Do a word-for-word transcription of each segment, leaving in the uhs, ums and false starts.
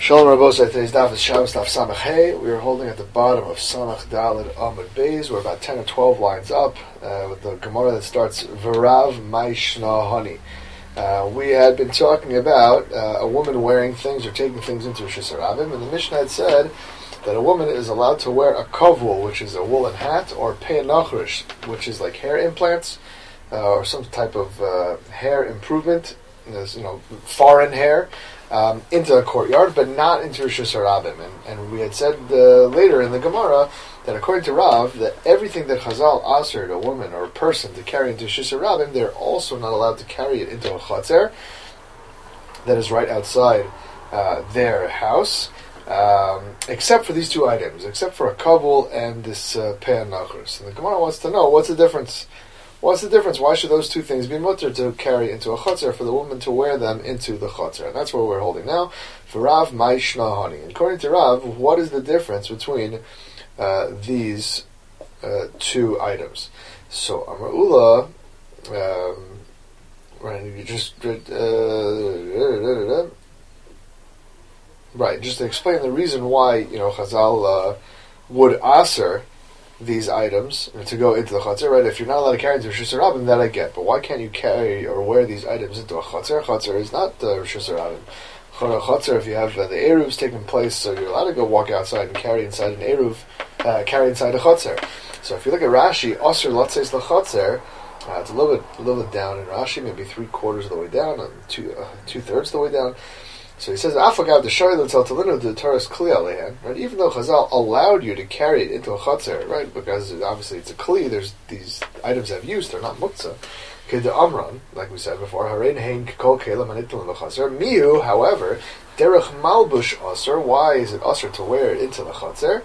Shalom Rabosai, today's daf is Shabbos daf Samach Hey. We are holding at the bottom of Samach Daled Amud Beis. We're about ten or twelve lines up uh, with the Gemara that starts V'rav Maishna Hani. Uh, we had been talking about uh, a woman wearing things or taking things into Rishus Harabim, and the Mishnah had said that a woman is allowed to wear a kavul, which is a woolen hat, or pe'anachrish, which is like hair implants, uh, or some type of uh, hair improvement, you know, foreign hair, um, into a courtyard, but not into Rishus Harabim. And, and we had said uh, later in the Gemara that according to Rav, that everything that Chazal asered a woman or a person to carry into Rishus Harabim, they're also not allowed to carry it into a chatzer that is right outside uh, their house. Um, except for these two items, except for a kavul and this uh, pe'an nachris. And the Gemara wants to know, what's the difference? What's the difference? Why should those two things be mutter to carry into a chutzner for the woman to wear them into the chutzner? And that's what we're holding now. For Rav, Maishna Hani. According to Rav, what is the difference between uh, these uh, two items? So, Amar Ula, um, right, you just... Uh, Right, just to explain the reason why, you know, Chazal uh, would aser these items to go into the chatzar, right? If you're not allowed to carry into Rishus Harabim, that I get. But why can't you carry or wear these items into a chatzar? Chatzar is not uh, Rishus Harabim. Chatzar, if you have uh, the eruvs taking place, so you're allowed to go walk outside and carry inside an eruv, uh, carry inside a chatzar. So if you look at Rashi, aser latzeis l'chatzar, uh, it's a little bit, a little bit down in Rashi, maybe three quarters of the way down, and two, uh, two thirds of the way down. So he says, "Afagav the shoyel tel talinu the Torah's kli alehan." Right, even though Chazal allowed you to carry it into a chatzar, right, because obviously it's a kli. There's these items have use; they're not muktzah. Kid amran, like we said before, harein hein kol kelam anitul lechatzar. Miu, however, derech malbush aser. Why is it aser to wear it into the chatzar?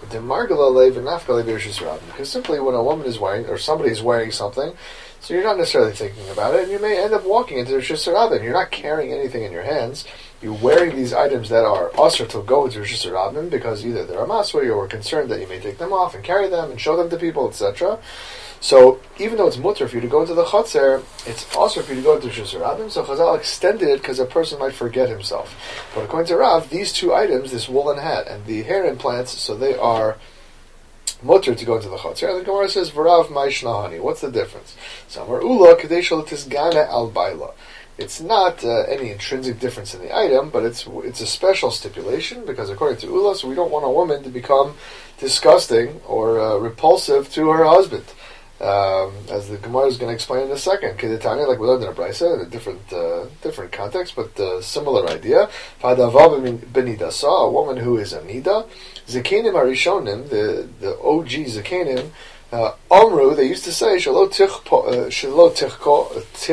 Because simply when a woman is wearing, or somebody is wearing something, so you're not necessarily thinking about it, and you may end up walking into the Rishus Harabim. You're not carrying anything in your hands. You're wearing these items that are usher to go into Rishus Harabim because either they're a maswari or we're concerned that you may take them off and carry them and show them to people, et cetera. So even though it's mutter for you to go into the chatzar, it's also for you to go into Rishus Harabim. So Chazal extended it because a person might forget himself. But according to Rav, these two items, this woolen hat and the hair implants, so they are mutter to go into the chatzar. And the Gemara says, "V'rav Maishna Hani." What's the difference? Samar Ula Kadei Shel Tisgana Al Baila. It's not uh, any intrinsic difference in the item, but it's it's a special stipulation because according to Ula, so we don't want a woman to become disgusting or uh, repulsive to her husband. Um, as the Gemara is going to explain in a second. Kedetanya, like we learned in a brisa, in a different uh, different context, but uh, similar idea. Fadava benidasa, a woman who is a nida. Zakenim arishonim, the the O G zakenim, uh, Omru, they used to say shelo tichko shelo tichko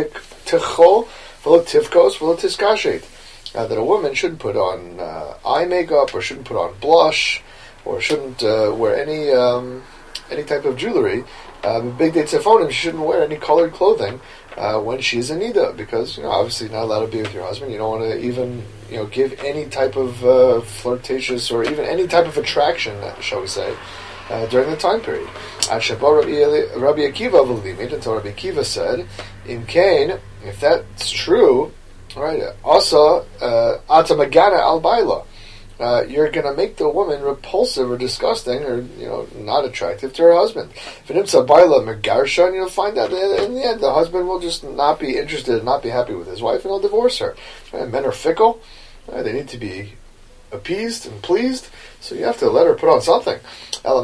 tichol v'lo tivkos v'lo tiskashet, that a woman shouldn't put on uh, eye makeup or shouldn't put on blush or shouldn't uh, wear any um, any type of jewelry. Uh, big day tzefonim, she shouldn't wear any colored clothing uh, when she's a nida, because you know obviously you're not allowed to be with your husband. You don't want to even you know give any type of uh, flirtatious or even any type of attraction, shall we say, uh, during the time period. At Shabbat Rabbi Akiva v'limit, until Rabbi Akiva said, "In Cain, if that's true, right? Also, ata magana al baila." Uh, you're going to make the woman repulsive or disgusting or, you know, not attractive to her husband. If it's a baila megarshan, you'll find out that in the end the husband will just not be interested, not be happy with his wife, and he'll divorce her. Right? Men are fickle. Right? They need to be appeased and pleased, so you have to let her put on something. So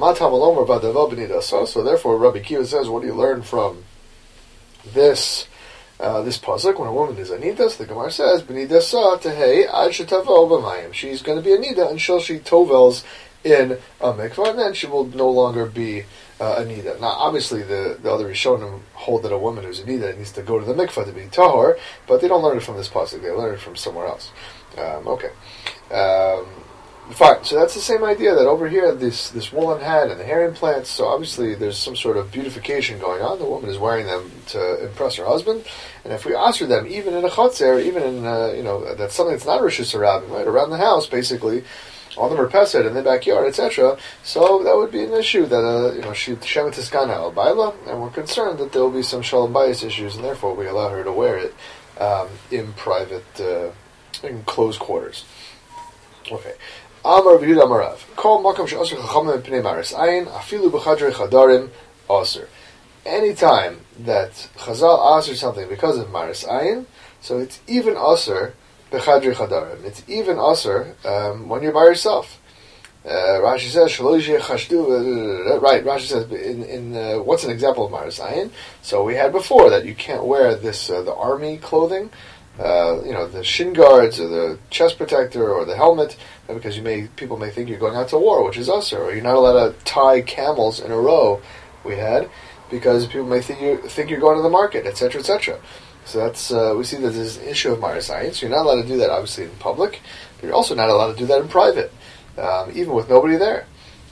therefore, Rabbi Kiva says, what do you learn from this Uh, this pasuk, when a woman is a nidas, the Gemara says, "B'nidasa tehei ad shetavo b'mayim." She's going to be a nida until she tovels in a mikvah, and then she will no longer be uh, a nida. Now, obviously, the, the other Rishonim hold that a woman who's a nida needs to go to the mikvah to be tahor, but they don't learn it from this pasuk. They learn it from somewhere else. Um, okay. Um, Fine, so that's the same idea that over here, this this woolen hat and the hair implants, so obviously there's some sort of beautification going on. The woman is wearing them to impress her husband, and if we aser them, even in a chotzer, even in, uh, you know, that's something that's not Rishus Harabim, right, around the house, basically, on the merpeset, in the backyard, et cetera, so that would be an issue that, uh, you know, she shemet iskana al baila, and we're concerned that there will be some shalom bayis issues, and therefore we allow her to wear it um, in private, uh, in closed quarters. Okay. Amar Yehuda Amarav. Kol makam she'asur chachamim pnei maris ayin afilu b'chadrei chadarim asur. Anytime that Chazal asur something because of maris ayin, so it's even asur b'chadrei chadarim. It's even asur um, when you're by yourself. Uh, Rashi says, uh, right, Rashi says, in, in uh, what's an example of Maris Ayin? So we had before that you can't wear this, uh, the army clothing, uh, you know, the shin guards or the chest protector or the helmet, because you may, people may think you're going out to war, which is us, or you're not allowed to tie camels in a row, we had, because people may think, you, think you're going to the market, et cetera, et cetera. So that's, uh, we see that there's an issue of Maris Ayin, so you're not allowed to do that, obviously, in public, but you're also not allowed to do that in private. Um, even with nobody there.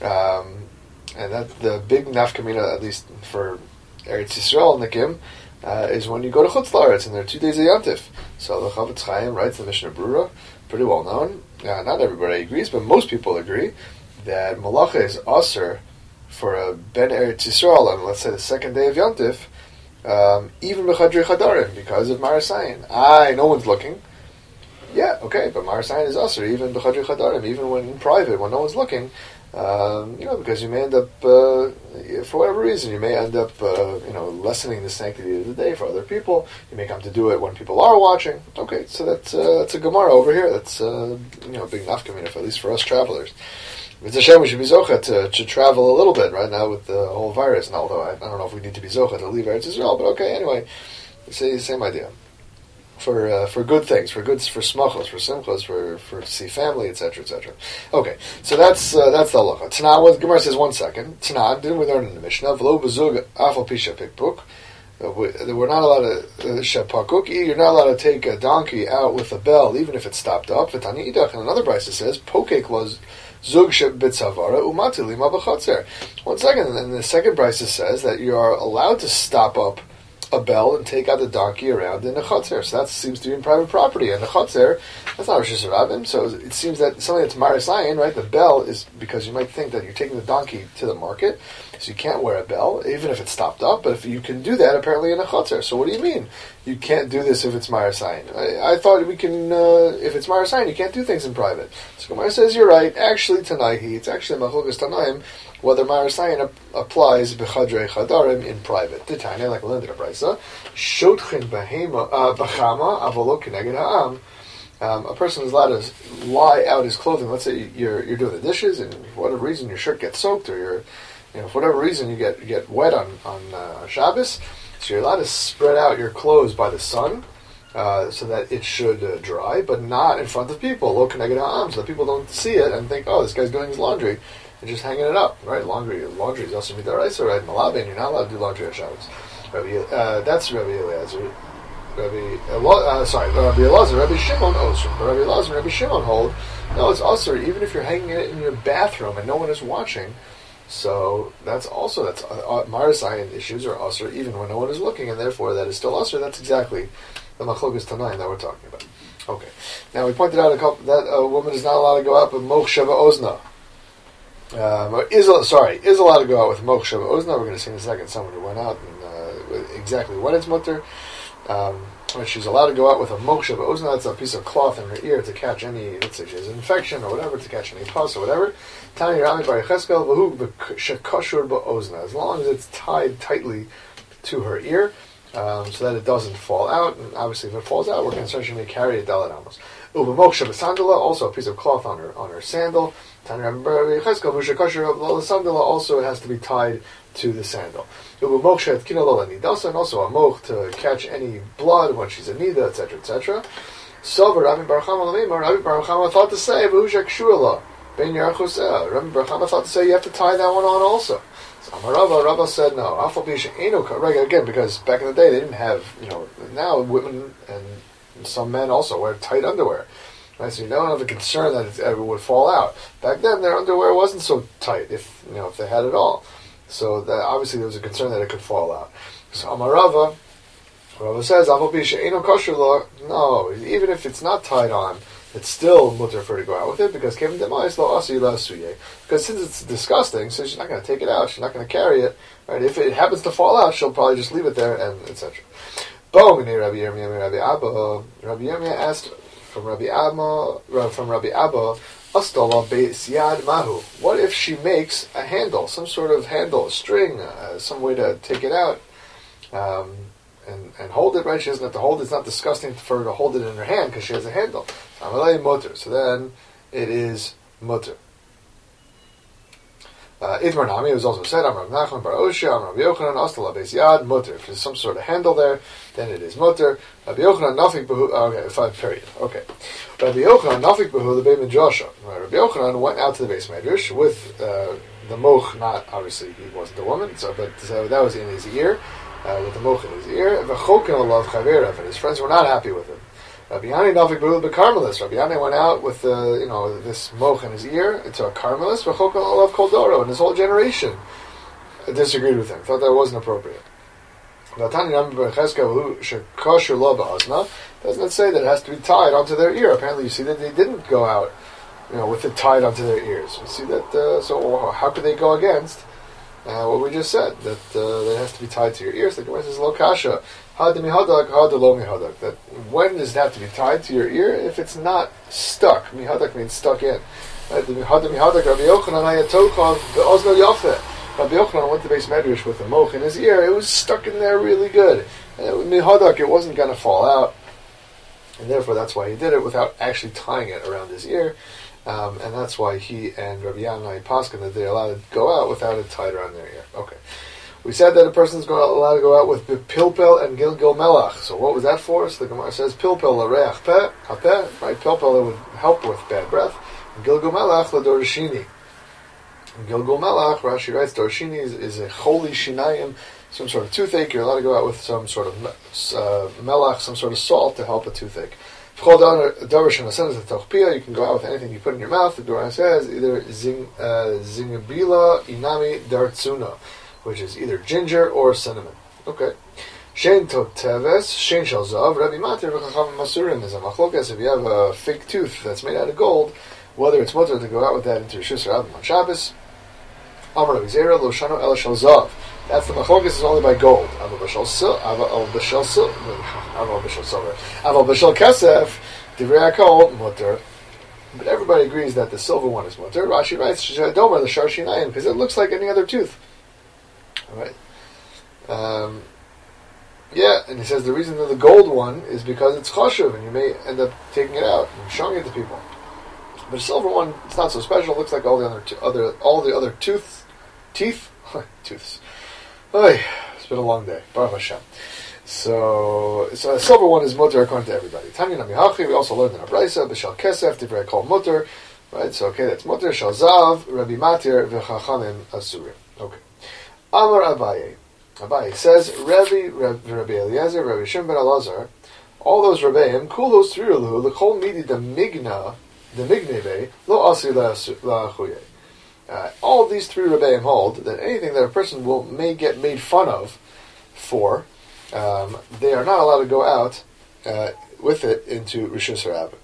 Um, and that the big nafkamina, at least for Eretz Yisrael, Nikim, uh, is when you go to Chutz La'aretz, and there are two days of Yantif. So the Chavetz Chaim writes the Mishnah Brura, pretty well known. Uh, not everybody agrees, but most people agree that Malacha is Aser for a Ben Eretz Yisrael on, let's say, the second day of Yantif, um, even B'chadrei Chadarim, because of Maris Ayin. Aye, no one's looking. Yeah, okay, but Maris Ayin is Aser, even B'chadrei Chadarim, even when in private, when no one's looking, um, you know, because you may end up, uh, for whatever reason, you may end up, uh, you know, lessening the sanctity of the day for other people. You may come to do it when people are watching. Okay, so that's, uh, that's a Gemara over here. That's, uh, you know, a big nafkamina, at least for us travelers. It's a shame we should be zocha to, to travel a little bit right now with the whole virus. And although I, I don't know if we need to be zocha to leave Eretz Yisrael, but okay, anyway, it's the same idea. For uh, for good things, for goods, for smachos, for simchos, for for to see family, et cetera, et cetera. Okay, so that's uh, that's the halacha. Tana, what Gemara says, one second. Tana, didn't we learn in the Mishnah? V'lo b'zug afal pisha pikpuk. We're not allowed to uh, shepakuk. You're not allowed to take a donkey out with a bell, even if it's stopped up. V'tani idach, and another brisa says, pokek was zug sheb bitzavara umati lima b'chatzer. One second, and the second brisa says that you are allowed to stop up a bell and take out the donkey around in the chotzer. So that seems to be in private property. And the chotzer, that's not Rosh Hashanah. So it seems that something that's Maris Ayin, right? The bell is because you might think that you're taking the donkey to the market, so you can't wear a bell, even if it's stopped up. But if you can do that, apparently in a chotzer. So what do you mean you can't do this if it's Maris Ayin? I, I thought we can, uh, if it's Maris Ayin, you can't do things in private. So Gemara says, you're right. Actually, Tanaihi, it's actually Machlokas Tanaim, whether Maris Ayin ap- applies b'chadrei chadarim in private. The Tanya, like we learned in the Brisa, shotchin b'chama avolo keneged ha'am. Um, a person is allowed to lie out his clothing. Let's say you're you're doing the dishes, and for whatever reason your shirt gets soaked, or you're, you know, for whatever reason you get you get wet on on uh, Shabbos. So you're allowed to spread out your clothes by the sun, uh, so that it should uh, dry, but not in front of people. Lo keneged ha'am, so that people don't see it and think, oh, this guy's doing his laundry. And just hanging it up, right? Laundry, laundry is also midaraisa, right? Malabin, you're not allowed to do laundry on Shabbos. Rabbi, uh, that's Rabbi Eliezer. Rabbi, uh, sorry, Rabbi Elazar, Rabbi Shimon Osir. But Rabbi Elazar and Rabbi Shimon hold, no, it's Osir, even if you're hanging it in your bathroom and no one is watching. So that's also, that's, uh, Maris Ayin issues are Osir even when no one is looking, and therefore that is still Osir. That's exactly the Machlokas Tanaim that we're talking about. Okay. Now we pointed out a couple, that a woman is not allowed to go out with Moch Sheva Ozna. Um, is sorry, is allowed to go out with Moch Sheva Ozna. We're going to see in a second someone who went out and uh, exactly when it's mutter. Um, she's allowed to go out with a Moch Sheva Ozna. That's a piece of cloth in her ear to catch any, let's say she has an infection or whatever, to catch any pus or whatever. Tani Rami Bar Yecheskel v'hu b'shekashur ba'ozna. As long as it's tied tightly to her ear, um, so that it doesn't fall out. And obviously, if it falls out, we're concerned she may carry a dalet amos. Uba Moch Sheva Sandala, also a piece of cloth on her on her sandal. The sandal also has to be tied to the sandal. And also a moch to catch any blood when she's a nida, et cetera, et cetera. So Rabbi Bar Chama Rabbi Bar Chama thought to say, Rabbi Bar Chama thought to say you have to tie that one on also. So Amarava, Rabba said no. Again, because back in the day they didn't have, you know, now women and some men also wear tight underwear. Right, so you don't have a concern that it ever would fall out. Back then, their underwear wasn't so tight, if you know, if they had it all. So that obviously there was a concern that it could fall out. So Amarava, Rava says, no, even if it's not tied on, it's still mutter for her to go out with it because because since it's disgusting, so she's not going to take it out. She's not going to carry it. Right? If it happens to fall out, she'll probably just leave it there and et cetera. Rabbi Yirmiyah Rabbi Abba. Rabbi Yirmiyah asked from Rabbi Abba, from Rabbi Abba, Astala be'siyad mahu. What if she makes a handle, some sort of handle, a string, uh, some way to take it out, um, and, and hold it, right? She doesn't have to hold it. It's not disgusting for her to hold it in her hand because she has a handle. Amalei mutter. So then it is mutter. Uh, Idmar Nami was also said, Amar Nachman Bar Osha, Amar Rabbi Yochanan, Astala beis yad, mutter. If there's some sort of handle there, then it is mutter. Rabbi Yochanan, Nafik Behu, okay, five period, okay. Rabbi Yochanan, Nafik Behu, the Beit Midrasha. Rabbi Yochanan went out to the base Medrash with uh, the moch, not, obviously, he wasn't a woman, so but so that was in his ear, uh, with the moch in his ear. V'chokin alav chaverav, and his friends were not happy with him. Rabbi Yani Nafik Behu, the Carmelist. Rabbi Yani went out with uh, you know this moch in his ear into a Carmelist. V'chokin alav kol doro, and his whole generation disagreed with him, thought that wasn't appropriate. Doesn't it say that it has to be tied onto their ear? Apparently, you see that they didn't go out, you know, with it tied onto their ears. You see that. Uh, so, how could they go against uh, what we just said? That uh, it has to be tied to your ears. The Gemara says, "Lo kasha hadmi hadak hadalo mihadak." That when does it have to be tied to your ear? If it's not stuck, mihadak means stuck in. Right? Hadmi hadak Rabbi Yochanan hayatochav be'ozno yafeh. Rabbi Yochanan went to base Medrash with a moch in his ear. It was stuck in there really good. And it, mihadak, it wasn't going to fall out. And therefore, that's why he did it without actually tying it around his ear. Um, and that's why he and Rabbi Yanai Paskin, that they're allowed to go out without it tied around their ear. Okay. We said that a person's going to allowed to go out with pilpel and gilgil melach. So what was that for? So the Gemara says, pilpel l'reach peh, hapeh, right? Pilpel, it would help with bad breath. And gilgil melach l'dorashini. Gilgul Melach, Rashi writes, Dorshini is, is a holy shinayim, some sort of toothache. You're allowed to go out with some sort of uh, melach, some sort of salt to help a toothache. You can go out with anything you put in your mouth. The Gemara says either zing, uh, zingabila inami dartsuna, which is either ginger or cinnamon. Okay. Shein toteves, shein shalzav, Rabbi Matir v'chacham masurim is a machlokas. If you have a fake tooth that's made out of gold, whether it's mutter to go out with that into Rishus Rabbim on Shabbos. Amar Rabbi Zera lo shano ela shel zav. That's the machlokas is only by gold. Aval b'shel sil, aval b'shel sil, aval b'shel silver, aval b'shel kesef. Divrei hakol mutter. But everybody agrees that the silver one is mutter. Rashi writes shedomer the shar shinayim because it looks like any other tooth. All right. Um, yeah, and he says the reason that the gold one is because it's chashuv, and you may end up taking it out and showing it to people. But a silver one, it's not so special. It looks like all the other, to- other all the other tooth, teeth, tooths. Oy, it's been a long day. Baruch Hashem. So, so a silver one is mutter according to everybody. Tanya Nami Hachi, we also learned in our Brisa, B'shal Kesef, Divrei Kol mutter, right? So, okay, that's mutter. Shal Zav, Rabbi Matir, V'chachamim Asurim. Okay. Amar Abaye. Abaye says, Rabbi, Rabbi Eliezer, Rabbi Shimon ben Elazar, all those Rabbeim, Kulos Triulu, L'chol Midi the Migna, the Migneve, Lo Asi La'achuye. Uh, all of these three Rebbeim hold that anything that a person will may get made fun of for, um, they are not allowed to go out uh, with it into Rishus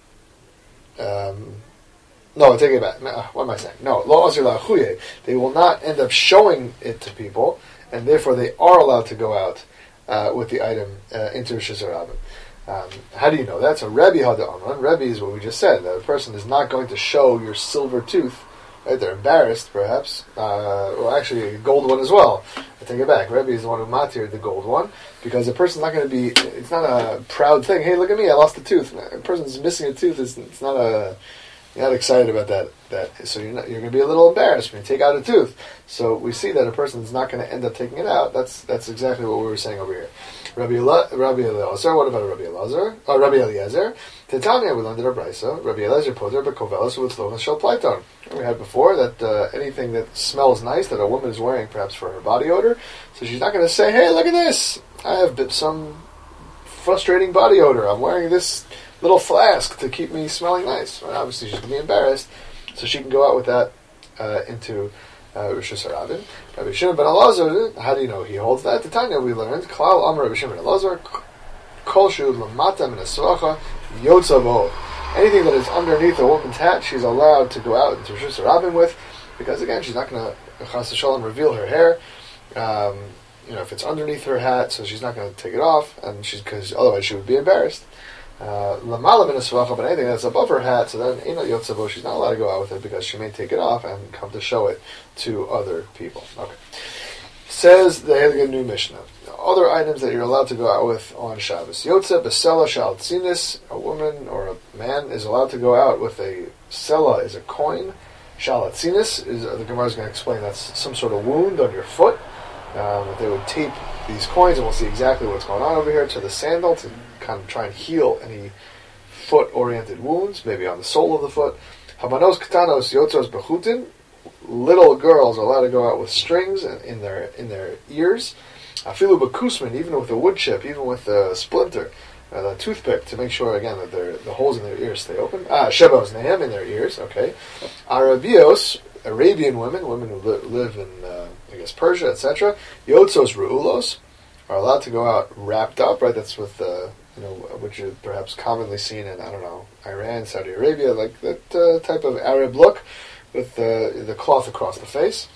Rabbim. Um, no, I take it back. No, what am I saying? No, Lo Asi La'achuye. They will not end up showing it to people, and therefore they are allowed to go out uh, with the item uh, into Rishus Rabbim. Um, how do you know that? So Rebbe had the Amran. Rebbe is what we just said, that a person is not going to show your silver tooth. Right? They're embarrassed, perhaps. Uh, well, actually, a gold one as well. I take it back. Rebbe is the one who matired the gold one, because a person's not going to be, it's not a proud thing. Hey, look at me, I lost a tooth. A person's missing a tooth. It's, it's not a, you're not excited about that. That so you're not, you're going to be a little embarrassed when you take out a tooth. So we see that a person's not going to end up taking it out. That's that's exactly what we were saying over here. Rabbi Ela, Rabbi Eliezer. What about Rabbi Eliezer? Oh, Rabbi Eliezer. Titania, we learned in our Brisa. Rabbi Eliezer poter bekovelos with slogan shel pleiton. We had before that uh, anything that smells nice that a woman is wearing, perhaps for her body odor, so she's not going to say, "Hey, look at this! I have some frustrating body odor. I'm wearing this little flask to keep me smelling nice." Well, obviously, she's going to be embarrassed, so she can go out with that uh, into uh, Rishus Harabim. Rabbi Shimon ben Elazar, how do you know he holds that? The Tanya we learned, Klal Amar Rabbi Shimon ben Elazar, Kol Shu Lamata Min Asvacha Yotzavo. Anything that is underneath a woman's hat, she's allowed to go out into Rishus Harabim with, because again, she's not going to Chas V'Shalom reveal her hair. Um, you know, if it's underneath her hat, so she's not going to take it off, and she's because otherwise she would be embarrassed. Uh, Lamala min but anything that's above her hat, so then Eino Yotzavo, she's not allowed to go out with it because she may take it off and come to show it to other people. Okay. Says the Heilige New Mishnah. Other items that you're allowed to go out with on Shabbos. Yotze besela shal tzinis, a woman or a man is allowed to go out with a sela is a coin. Shal tzinis is uh, the Gemara is going to explain that's some sort of wound on your foot. Um, that they would tape these coins, and we'll see exactly what's going on over here, to the sandal to kind of try and heal any foot-oriented wounds, maybe on the sole of the foot. Hamanos katanos yotzos bechutin. Little girls are allowed to go out with strings in their in their ears. Afilu bekusman, even with a wood chip, even with a splinter, uh, the toothpick, to make sure again that their the holes in their ears stay open. Ah, shevos nehem, in their ears. Okay, Arabios, Arabian women, women who li- live in uh, I guess Persia, et cetera. Yotzos reulos are allowed to go out wrapped up. Right, that's with uh, you know, which is perhaps commonly seen in I don't know Iran, Saudi Arabia, like that uh, type of Arab look with the the cloth across the face.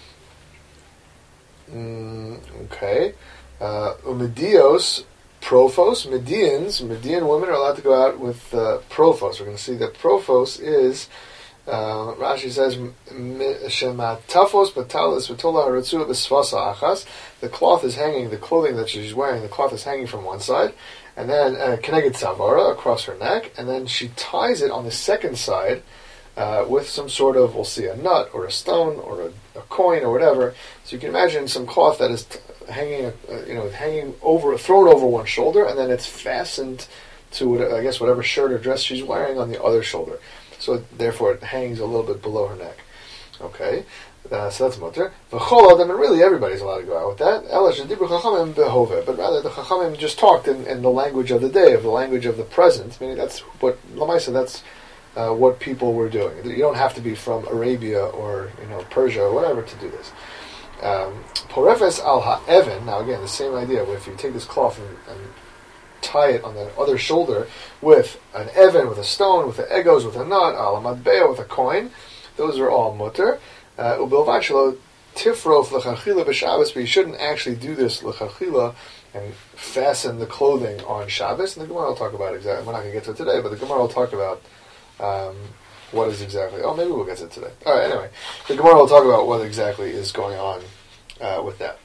Mm, okay, uh, Umedios. Prophos, Medians, Median women are allowed to go out with uh, prophos. We're going to see that prophos is, uh, Rashi says, Shematafos batalis v'tola haratzua b'svasa achas. The cloth is hanging, the clothing that she's wearing, the cloth is hanging from one side, and then keneged savara, across her neck, and then she ties it on the second side uh, with some sort of, we'll see, a nut or a stone or a, a coin or whatever. So you can imagine some cloth that is T- hanging, uh, you know, hanging over, thrown over one shoulder, and then it's fastened to, I guess, whatever shirt or dress she's wearing on the other shoulder. So therefore, it hangs a little bit below her neck. Okay, uh, so that's mutter. V'chol adam, and really everybody's allowed to go out with that. Elash dibur chachamim behove, but rather the chachamim just talked in, in the language of the day, of the language of the present. Meaning that's what Lamaisa, that's uh, what people were doing. You don't have to be from Arabia or you know Persia or whatever to do this. Porefes al ha'evan. Now again, the same idea. If you take this cloth and, and tie it on the other shoulder with an evan, with a stone, with the egos, with a nut, al madbea, with a coin, those are all mutter. Ubilvad shelo tifrof l'chachila b'Shabbos, but you shouldn't actually do this l'chachila and fasten the clothing on Shabbos. And the Gemara will talk about exactly. We're not going to get to it today, but the Gemara will talk about. Um, What is exactly? Oh, maybe we'll get to it today. All right. Anyway, the Gemara will talk about what exactly is going on uh, with that.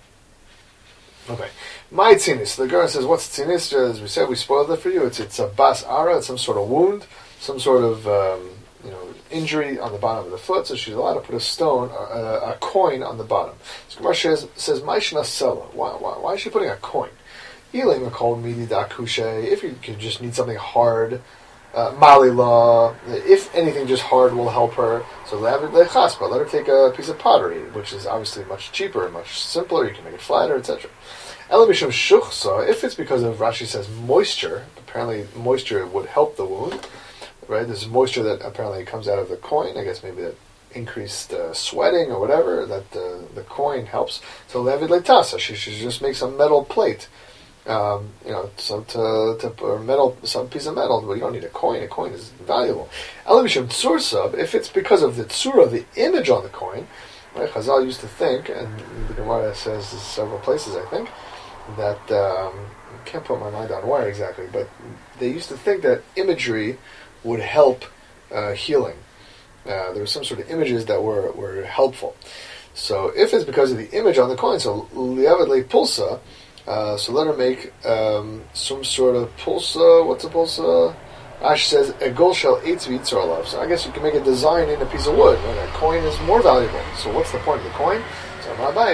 Okay, my tzinis. The Gemara says, "What's tzinis?" As we said, we spoiled it for you. It's it's a bas ara. It's some sort of wound, some sort of um, you know injury on the bottom of the foot. So she's allowed to put a stone, a, a coin on the bottom. So Gemara says, says "Maishna sela." Why, why why is she putting a coin? Elim called midi da kushe. If you could just need something hard. Uh, Malila, if anything just hard will help her, so let her take a piece of pottery, which is obviously much cheaper and much simpler, you can make it flatter, et cetera. Elamishum shuchsa, if it's because of, Rashi says, moisture, apparently moisture would help the wound, right? There's moisture that apparently comes out of the coin, I guess maybe that increased uh, sweating or whatever, that uh, the coin helps. So levid letasa, she should just make some metal plate. Um, you know, some to, to or metal, some piece of metal. But you don't need a coin. A coin is valuable. Elamishim tzursab, if it's because of the tzura, the image on the coin, right? Chazal used to think, and the Gemara says this several places, I think, that um, I can't put my mind on where exactly, but they used to think that imagery would help uh, healing. Uh, there were some sort of images that were were helpful. So if it's because of the image on the coin, so liavad le pulsa. Uh, so let her make um, some sort of pulsa. What's a pulsa? Ash says egol shel eitz v'itzor. So I guess you can make a design in a piece of wood. Right? A coin is more valuable. So what's the point of the coin? So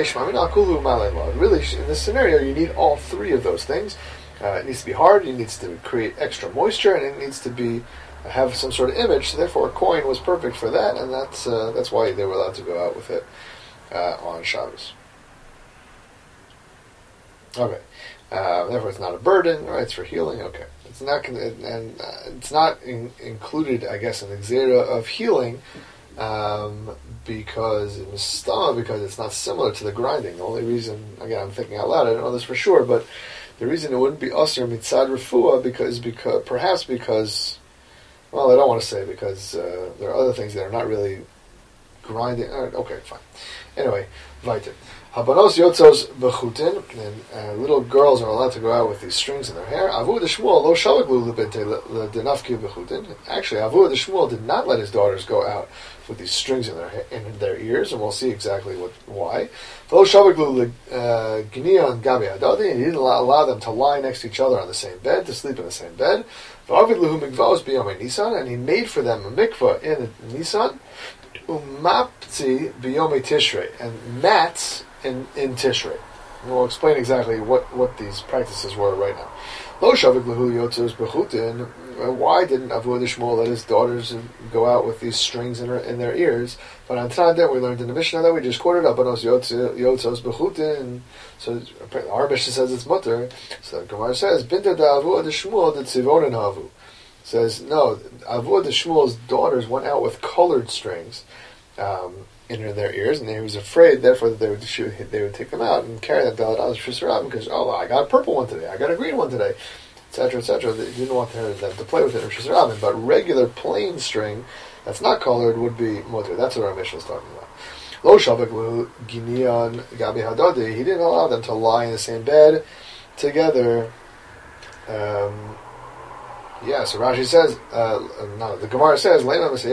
really, in this scenario, you need all three of those things. Uh, it needs to be hard. It needs to create extra moisture, and it needs to be have some sort of image. So therefore, a coin was perfect for that, and that's uh, that's why they were allowed to go out with it uh, on Shabbos. Okay, uh, therefore it's not a burden, right? It's for healing. Okay, it's not, con- and uh, it's not in- included, I guess, in the xera of healing, um, because in Mistama, because it's not similar to the grinding. The only reason, again, I'm thinking out loud, I don't know this for sure, but the reason it wouldn't be Asr Mitzad Refuah, because, because, perhaps because, well, I don't want to say because uh, there are other things that are not really grinding. Uh, okay, fine. Anyway, weiter. Habanos yotzos bechutin, and uh, little girls are allowed to go out with these strings in their hair. Avu de Shmuel lo shavaglu lebente denafki bechutin. Actually, Avu de Shmuel did not let his daughters go out with these strings in their ha- in their ears, and we'll see exactly what why. Lo shavaglu gniya and gabi adadi, and he didn't allow, allow them to lie next to each other on the same bed, to sleep in the same bed. V'avid luhu mikvos b'yomei Nisan, and he made for them a mikvah in Nisan. Umapti b'yomei Tishrei, and mats in, in Tishrei. And we'll explain exactly what, what these practices were right now. Lo shavik lehu yotzos bechutin. Why didn't Avu de Shmuel let his daughters go out with these strings in, her, in their ears? But on Tanat, we learned in the Mishnah that we just quoted, Abanos yotzos bechutin. So our Mishnah says it's mutter. So the Gemara says, Binta da Avu de Shmuel de tzivonin havu. Says, no, Avu de Shmuel's daughters went out with colored strings. Um, in their ears, and he was afraid, therefore, that they would shoot, they would take them out and carry them down to Shusarab because, oh, well, I got a purple one today, I got a green one today, et cetera, et cetera. They didn't want them to play with it in Shusarab, but regular plain string that's not colored would be mutter. That's what our Mishnah is talking about. Lo shavik ginian gabi hadadi. He didn't allow them to lie in the same bed together. Um, Yeah, so Rashi says, uh, no, the Gemara says,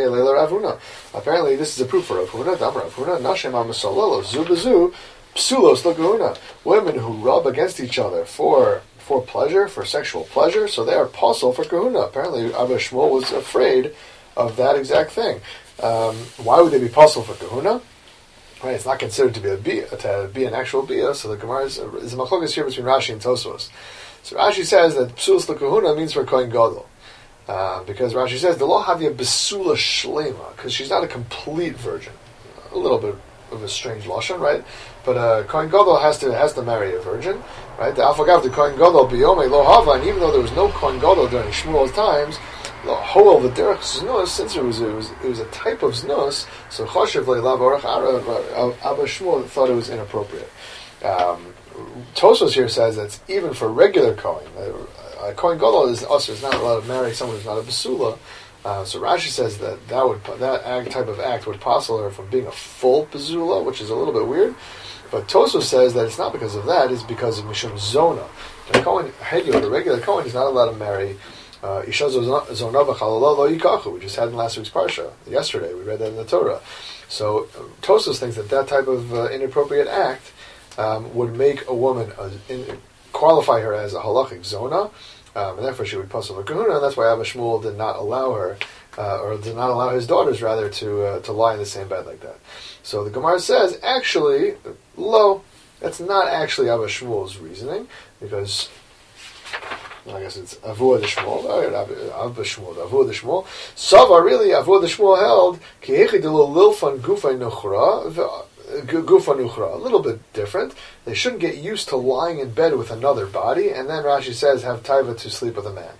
apparently this is a proof for Rav Huna, Dam Rav Huna, Nashem HaMesolelo, Zu Bezu, Psulos L'Gehuna. Women who rub against each other for for pleasure, for sexual pleasure, so they are pasul for kahuna. Apparently Abba Shmuel was afraid of that exact thing. Um, why would they be pasul for kahuna? Right, it's not considered to be a bia, to be an actual bia, so the Gemara is, is a machlokes here between Rashi and Tosfos. So Rashi says that Psulos L'Kahuna means for Kohen Gadol. Uh, because Rashi says, the law havia besula shlema, because she's not a complete virgin. A little bit of a strange lashon, right? But uh, Kohen Gadol has to has to marry a virgin, right? The Alfagav, the Kohen Gadol, biyome lo hava, and even though there was no Kohen Gadol during Shmuel's times, lo hoel the derech znus, since it was it was it was a type of znus, so choshev leilav orach Abba Shmuel thought it was inappropriate. Um, Tosfos here says that even for regular Kohen, uh, Kohen Gadol is also is not allowed to marry someone who's not a basula. Uh, so Rashi says that that would that act, type of act would passel her from being a full basula, which is a little bit weird. But Tosfos says that it's not because of that; it's because of mishum zona. The Kohen Hedyo, the regular Kohen, is not allowed to marry uh, isha zona v'chalala lo yikachu. We just had in last week's parsha. Yesterday we read that in the Torah. So uh, Tosfos thinks that that type of uh, inappropriate act Um, would make a woman uh, in, qualify her as a halachic zona, um, and therefore she would pasul kahuna, and that's why Abba Shmuel did not allow her, uh, or did not allow his daughters rather to uh, to lie in the same bed like that. So the Gemara says, actually, lo, that's not actually Abba Shmuel's reasoning, because well, I guess it's Avua de Shmuel, Abba Shmuel, Avua de Shmuel. Sava really Avua de Shmuel held ki hechi de lo lilfan gufay nuchra. Gufa nuchra, a little bit different. They shouldn't get used to lying in bed with another body, and then Rashi says have taiva to sleep with a man.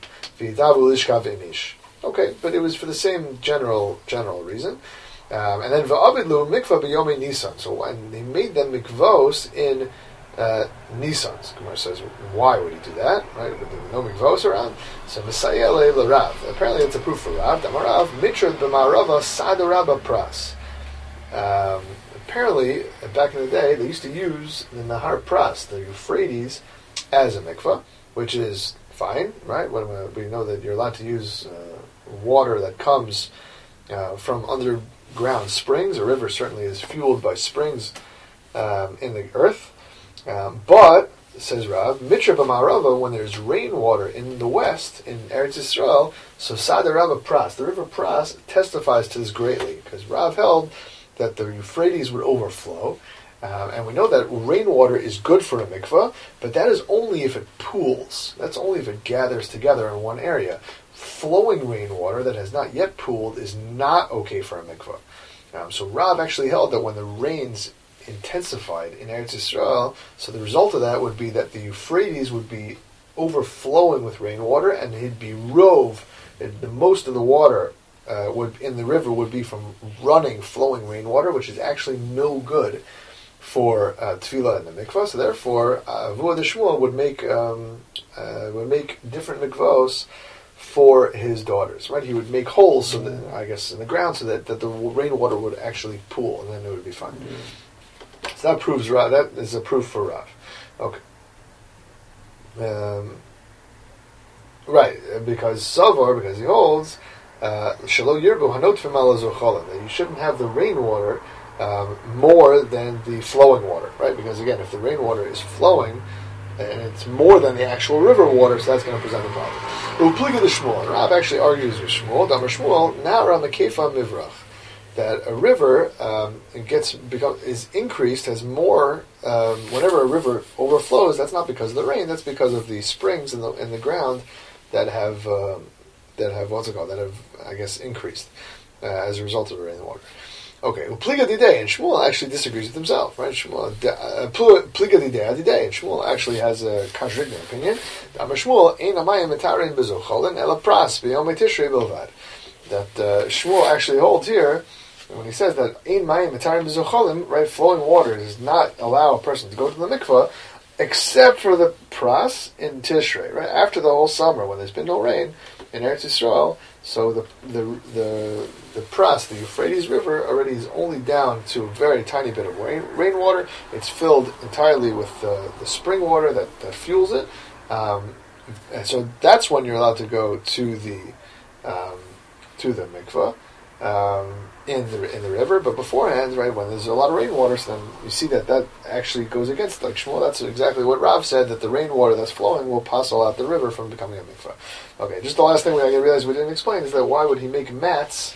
Okay, but it was for the same general general reason. Um, and then va'abidlu mikvah b'yomei Nisan. So when they made them mikvos in uh, Nisan, Gemara says, why would he do that? Right? There were no mikvos around. So Messiah le Rav. Apparently, it's a proof for Rav. Damarav mitrad b'marava sadarabba pras. Um, Apparently, back in the day, they used to use the Nahar Pras, the Euphrates, as a mikvah, which is fine, right? When we know that you're allowed to use uh, water that comes uh, from underground springs. A river certainly is fueled by springs um, in the earth. Um, but, says Rav, Mitra b'Ma'arava, when there's rainwater in the west, in Eretz Yisrael, so Sadarabba Pras, the river Pras, testifies to this greatly, because Rav held that the Euphrates would overflow, uh, and we know that rainwater is good for a mikvah, but that is only if it pools. That's only if it gathers together in one area. Flowing rainwater that has not yet pooled is not okay for a mikvah. Um, so Rav actually held that when the rains intensified in Eretz Yisrael, so the result of that would be that the Euphrates would be overflowing with rainwater, and it'd be rove, it, the most of the water Uh, would in the river would be from running, flowing rainwater, which is actually no good for uh, tefillah in the mikvah. So therefore, Avua de Shmuel would make um, uh, would make different mikvahs for his daughters, right? He would make holes, so that, I guess, in the ground, so that, that the rainwater would actually pool, and then it would be fine. Mm-hmm. So that proves Rav. That is a proof for Rav. Okay. Um, right, because Savar, because he holds Shelo Yirbu Hanot Fimala Zochalim, that you shouldn't have the rainwater um, more than the flowing water, right? Because again, if the rainwater is flowing, and it's more than the actual river water, so that's going to present a problem. Upliga the Shmuel. Rav actually argues with Shmuel. Damar Shmuel, now around the Kefa Mivrach, that a river um, gets become is increased, has more. Um, whenever a river overflows, that's not because of the rain. That's because of the springs in the in the ground that have um, that have what's it called? That have, I guess, increased uh, as a result of the rain and water. Okay, Pliga Didei, and Shmuel actually disagrees with himself, right? Shmuel, Pliga Didei Didei, and Shmuel actually has a contradicting opinion. Amar Shmuel, Ein Amayim Mitarin Bezocholin Ela Pras B'Yom Tishrei Bilvad. That uh, Shmuel actually holds here, when he says that Ein Mayim Mitarin Bezocholim, right, flowing water does not allow a person to go to the mikvah, except for the Pras in Tishrei, right? After the whole summer, when there's been no rain in Eretz Yisrael, so the the the the Pras, the Euphrates River, already is only down to a very tiny bit of rain rainwater. It's filled entirely with uh, the spring water that, that fuels it, um, and so that's when you're allowed to go to the um, to the mikvah um, in the in the river. But beforehand, right, when there's a lot of rainwater, so then you see that that actually goes against like Shmuel. That's exactly what Rav said, that the rainwater that's flowing will passel out the river from becoming a mikvah. Okay, just the last thing we I realized we didn't explain is that why would he make mats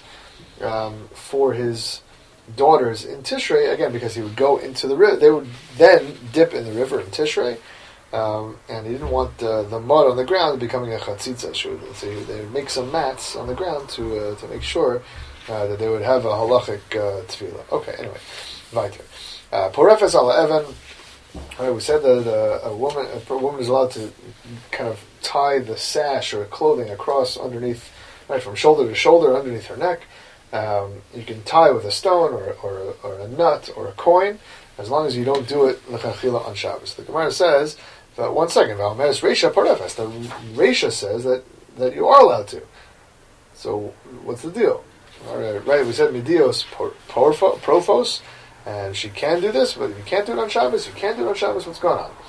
um, for his daughters in Tishrei? Again, because he would go into the river. They would then dip in the river in Tishrei, um, and he didn't want uh, the mud on the ground becoming a chatzitza. So they would make some mats on the ground to uh, to make sure uh, that they would have a halachic uh, tefillah. Okay, anyway, weiter. Porefes ala Evan. All right, we said that uh, a woman a woman is allowed to kind of tie the sash or clothing across underneath, right, from shoulder to shoulder underneath her neck. Um, you can tie with a stone or or, or a nut or a coin, as long as you don't do it l'chachila on Shabbos. The Gemara says that one second, Valmeres Reisha Parefes. The Reisha says that, that you are allowed to. So what's the deal? All right, right. We said midios profos. And she can do this, but if you can't do it on Shabbos, you can't do it on Shabbos, what's going on?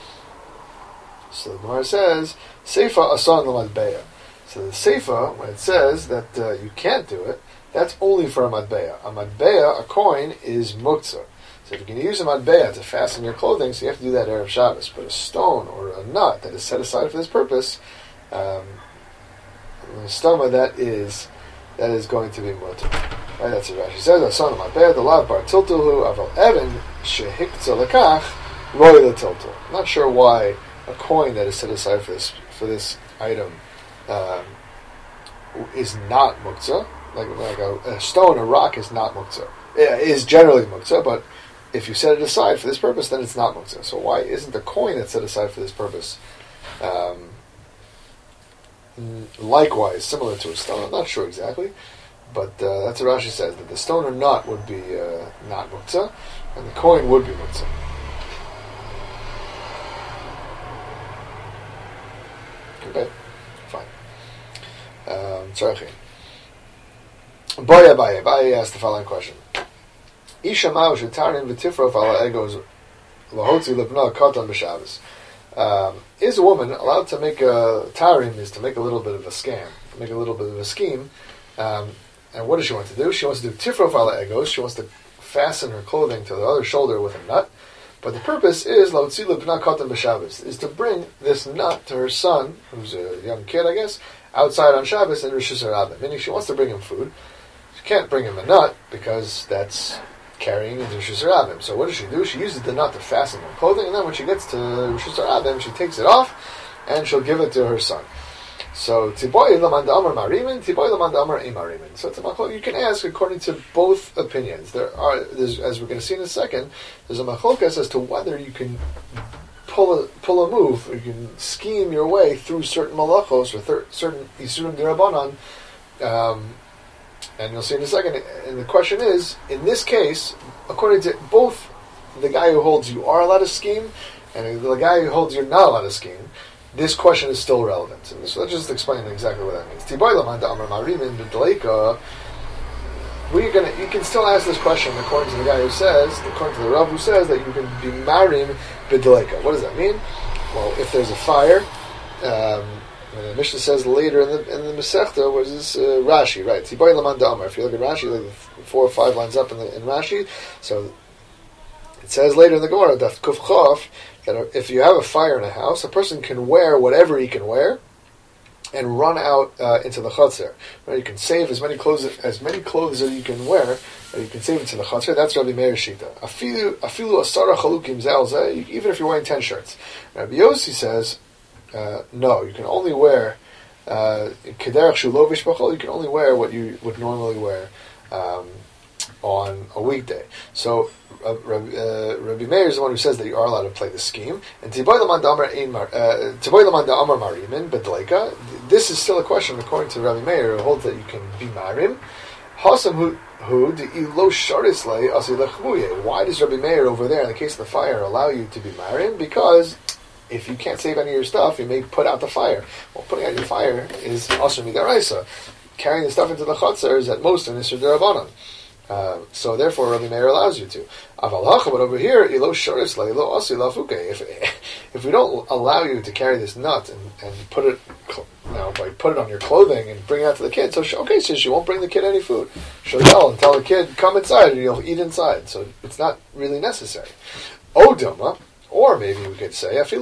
So the Gemara says, Seifa asan l'madbeya. So the Seifa, when it says that uh, you can't do it, that's only for a madbeya. A madbeya, a coin, is muktzah. So if you can use a madbeya to fasten your clothing, so you have to do that Erev Shabbos. But a stone or a nut that is set aside for this purpose, um, the stoma, that is, that is going to be mutter. Right, that's what Rashi says. Asan l'madbeya, the lav bar tiltuhu, aval evan shehiktzah lekach, roy l'tiltul. I'm not sure why a coin that is set aside for this for this item um, is not muktzah. Like like a, a stone, a rock is not muktzah. It is generally muktzah, but if you set it aside for this purpose, then it's not muktzah. So why isn't the coin that's set aside for this purpose um, likewise similar to a stone? I'm not sure exactly. But uh, that's what Rashi says, that the stone or nut would be uh, not muktzah, and the coin would be muktzah. Okay, fine. Um, Tzarechim. Boya Baye. Baye asked the following question. Isha ma'u shetarin v'tifrof ala egos lahotzi lebna katan b'Shabbos. Um, is a woman allowed to make a tarim, is to make a little bit of a scam, make a little bit of a scheme, um, and what does she want to do? She wants to do tifrof ala egos. She wants to fasten her clothing to the other shoulder with a nut. But the purpose is lahotzi lebna katan b'Shabbos, is to bring this nut to her son, who's a young kid, I guess, outside on Shabbos in Rosh Hashanah. Meaning she wants to bring him food. She can't bring him a nut because that's carrying into Rosh Hashanah. So what does she do? She uses the nut to fasten her clothing, and then when she gets to Rosh Hashanah, she takes it off and she'll give it to her son. So tiboy lamand amar marimin, tiboy lamand amar imarimin. So it's a, you can ask according to both opinions. There are, as we're going to see in a second, there's a machlokes as to whether you can pull a pull a move, or you can scheme your way through certain malachos or thir- certain isurim derabanan. Um, And you'll see in a second. And the question is, in this case, according to both the guy who holds you are allowed to scheme, and the guy who holds you're not allowed to scheme, this question is still relevant. And so let's just explain exactly what that means. We're gonna, you can still ask this question according to the guy who says, according to the Rav who says that you can be marim b'dleika. What does that mean? Well, if there's a fire, um, the Mishnah says later in the in the Masechta, what is this? Uh, Rashi, right? If you look at Rashi, like four or five lines up in, the, in Rashi, so it says later in the Gemara, Daf Kuf Chof, that if you have a fire in a house, a person can wear whatever he can wear and run out uh, into the chutzner. Right? You can save as many clothes as many clothes as you can wear, and you can save into the chutzner. That's Rabbi Meir Shita. Afilu afilu asara chalukim zelzeh. Even if you're wearing ten shirts, Rabbi Yossi says uh, no. You can only wear kederach shulovish b'chol. You can only wear what you would normally wear um, on a weekday. So Uh, Rabbi, uh, Rabbi Meir is the one who says that you are allowed to play the scheme. And Tiboy Laman Da'amar Marimin Bedleika. This is still a question according to Rabbi Meir, who holds that you can be Marim. Hasam who who the ilo sharis lay asilachmuye. Why does Rabbi Meir over there in the case of the fire allow you to be Marim? Because if you can't save any of your stuff, you may put out the fire. Well, putting out your fire is asur midaraisa. Carrying the stuff into the chutzner is at most an isur derabanan. Uh, so therefore, Rabbi Meir allows you to. Aval hacha, but over here, ilo sharis la ilo asi lafuke. If if we don't allow you to carry this nut and, and put it, you know, like put it on your clothing and bring it out to the kid, so okay, so she won't bring the kid any food. She'll yell and tell the kid, "Come inside," and you'll eat inside. So it's not really necessary. Odama. Or maybe we could say, you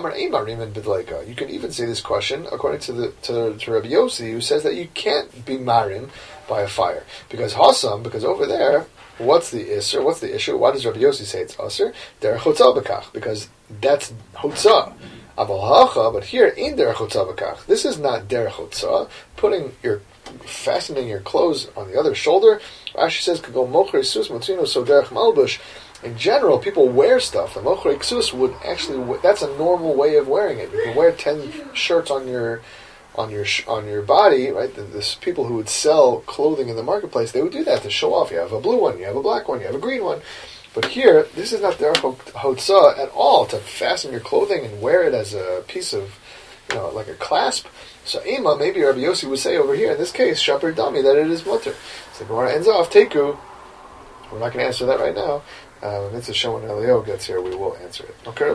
can even say this question according to the to, to Rabbi Yossi, who says that you can't be marim by a fire. Because Hassam, because over there, what's the issue? What's the issue? Why does Rabbi Yossi say it's Asr? Derech Chotzah B'kach. Because that's Chotzah. Aval Hacha, but here, in Derech Chotzah B'kach. This is not Derech Chotzah. Putting your, fastening your clothes on the other shoulder. Rashi says, Kagol Mochre Sus Motrino So Derech Malbush. In general, people wear stuff. And Mochrei Ksus would actually, that's a normal way of wearing it. You can wear ten shirts on your on your on your body, right? There's people who would sell clothing in the marketplace, they would do that to show off. You have a blue one, you have a black one, you have a green one. But here, this is not Derech Hotzah at all, to fasten your clothing and wear it as a piece of, you know, like a clasp. So Ima, maybe Rabbi Yossi would say over here, in this case, Shapir Dami, that it is mutter. So the Gemara ends off, Teku. We're not going to answer that right now. Um, it's a show when Elio gets here, we will answer it. Okay,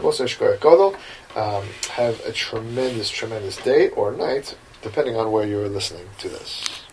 um, have a tremendous, tremendous day or night, depending on where you're listening to this.